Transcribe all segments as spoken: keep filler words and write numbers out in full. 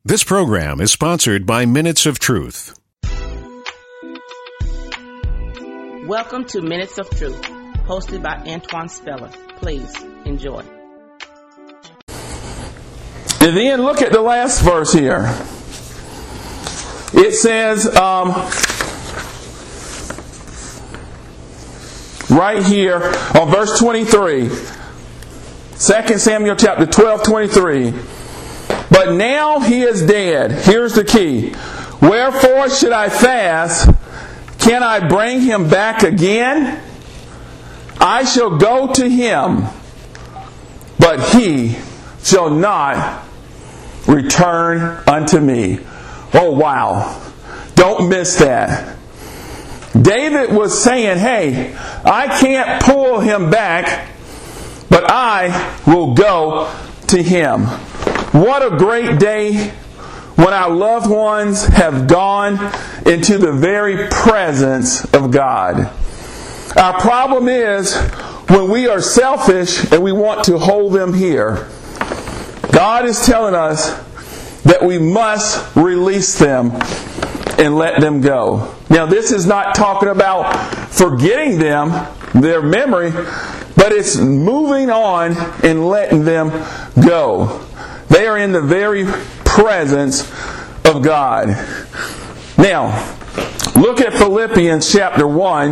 This program is sponsored by Minutes of Truth. Welcome to Minutes of Truth, hosted by Antoine Speller. Please enjoy. And then look at the last verse here. It says, um, right here on verse twenty-three, Second Samuel chapter twelve, twenty-three. But now he is dead. Here's the key. Wherefore should I fast? Can I bring him back again? I shall go to him, but he shall not return unto me. Oh, wow. Don't miss that. David was saying, hey, I can't pull him back, but I will go to him. What a great day when our loved ones have gone into the very presence of God. Our problem is when we are selfish and we want to hold them here. God is telling us that we must release them and let them go. Now, this is not talking about forgetting them, their memory, but it's moving on and letting them go. They are in the very presence of God. Now, look at Philippians chapter one,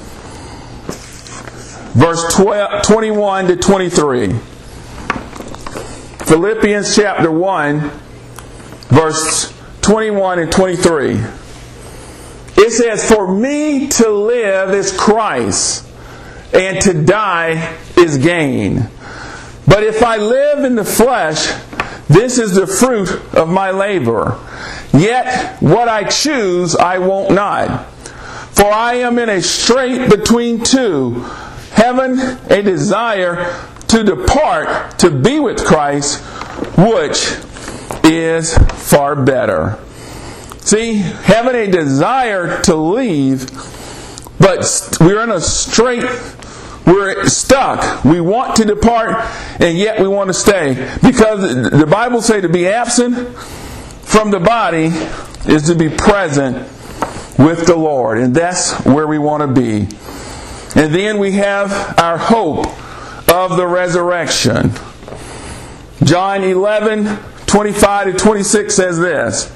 verse twenty-one to twenty-three. Philippians chapter one, verse twenty-one and twenty-three. It says, "For me to live is Christ, and to die is gain. But if I live in the flesh, this is the fruit of my labor. Yet what I choose I won't not. For I am in a strait between two, having a desire to depart to be with Christ, which is far better." See, having a desire to leave, but we're in a strait, we're stuck. We want to depart, and yet we want to stay. Because the Bible says to be absent from the body is to be present with the Lord. And that's where we want to be. And then we have our hope of the resurrection. John eleven, twenty-five to twenty-six says this.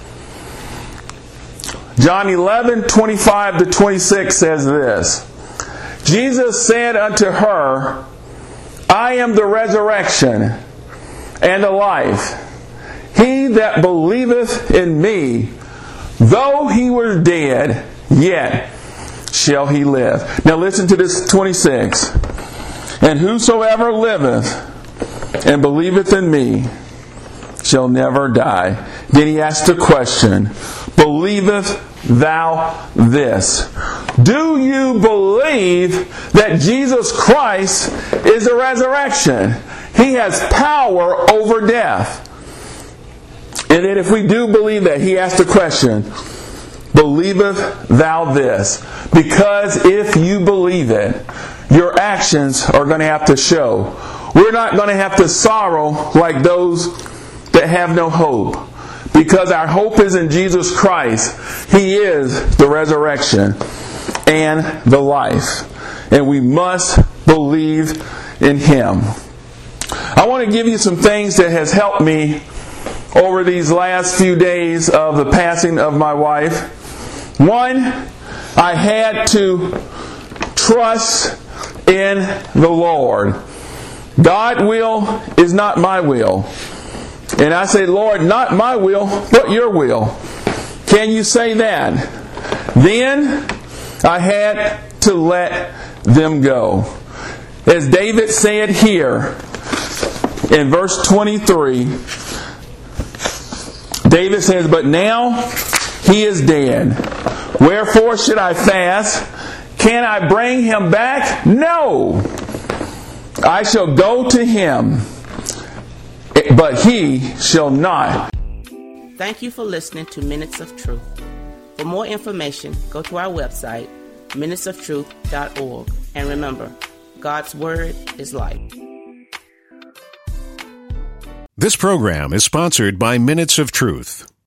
John eleven, twenty-five to twenty-six says this. Jesus said unto her, I am the resurrection and the life. He that believeth in me, though he were dead, yet shall he live. Now listen to this twenty-six. And whosoever liveth and believeth in me shall never die. Then he asked the question, believeth thou this? Do you believe that Jesus Christ is the resurrection? He has power over death. And then if we do believe that, he asked the question, believeth thou this? Because if you believe it, your actions are going to have to show. We're not going to have to sorrow like those that have no hope. Because our hope is in Jesus Christ. He is the resurrection and the life. And we must believe in Him. I want to give you some things that has helped me over these last few days of the passing of my wife. One, I had to trust in the Lord. God's will is not my will. And I say, Lord, not my will, but your will. Can you say that? Then I had to let them go. As David said here in verse twenty-three, David says, but now he is dead. Wherefore should I fast? Can I bring him back? No. I shall go to him, but he shall not. Thank you for listening to Minutes of Truth. For more information, go to our website, minutes of truth dot org. And remember, God's Word is life. This program is sponsored by Minutes of Truth.